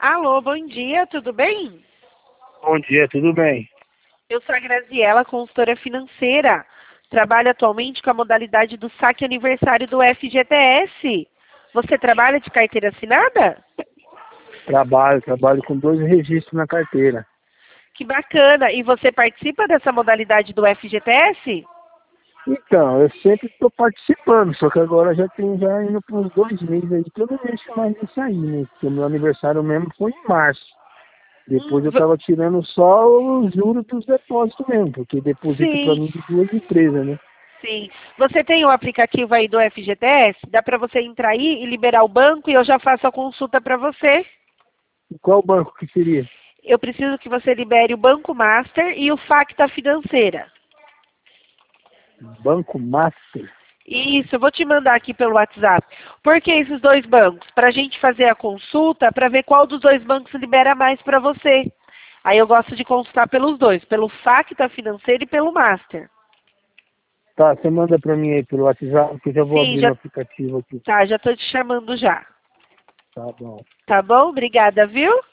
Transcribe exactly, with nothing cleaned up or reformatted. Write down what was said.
Alô, bom dia, tudo bem? Bom dia, tudo bem? Eu sou a Graziela, consultora financeira. Trabalho atualmente com a modalidade do saque aniversário do F G T S. Você trabalha de carteira assinada? Trabalho, trabalho com dois registros na carteira. Que bacana! E você participa dessa modalidade do F G T S? Então, eu sempre estou participando, só que agora já tem já indo para uns dois meses aí, que eu não mexo mais nisso aí, né? Porque o meu aniversário mesmo foi em março. Hum, Depois eu v- estava tirando só os juros dos depósitos mesmo, porque deposita para sim, mim de duas empresas, né? sim. Você tem o aplicativo aí do F G T S? Dá para você entrar aí e liberar o banco e eu já faço a consulta para você. E qual banco que seria? Eu preciso que você libere o Banco Master e o Facta Financeira. Banco Master. Isso, eu vou te mandar aqui pelo WhatsApp. Por que esses dois bancos? Para a gente fazer a consulta, para ver qual dos dois bancos libera mais para você. Aí eu gosto de consultar pelos dois, pelo Facta Financeiro e pelo Master. Tá, você manda para mim aí pelo WhatsApp, que eu já vou Sim, abrir no já aplicativo aqui. tá, já estou te chamando já. Tá bom. Tá bom? Obrigada, viu?